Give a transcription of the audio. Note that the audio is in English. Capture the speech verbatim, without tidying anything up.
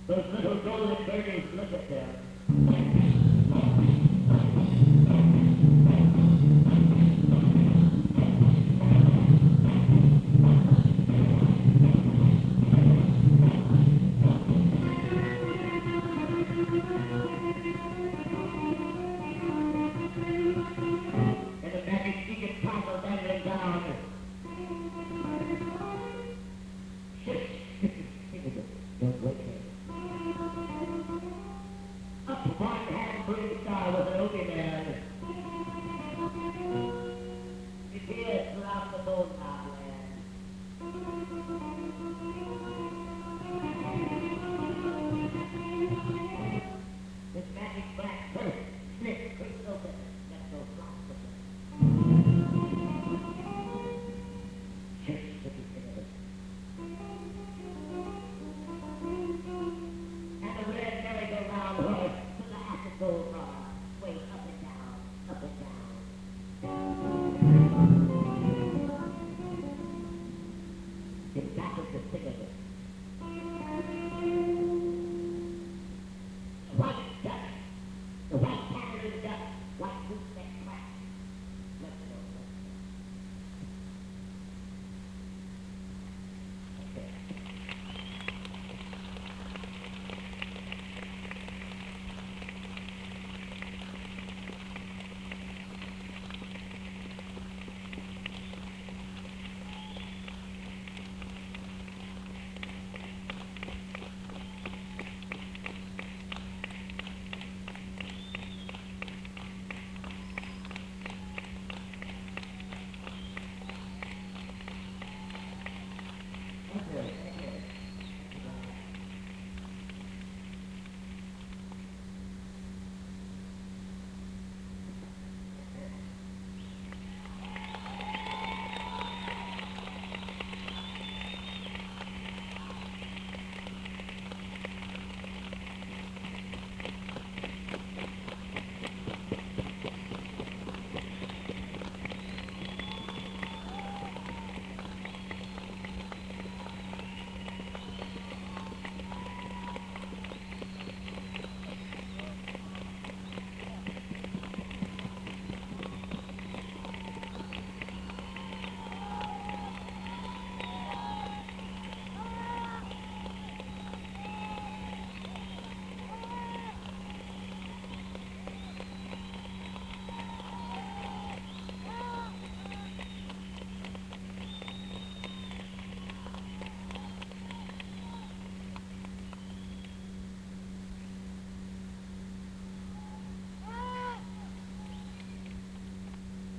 Those little golden birdies, look at them. And the magic secret castle dangling down. Don't wait for it. Up one hand-blue star with an open man. It appears throughout the moon land. This magic black purse slips creeps open. Let's go fly with it. Church city together. And the red merry-go-round horse to the acid gold bar, sway up and down, up and down.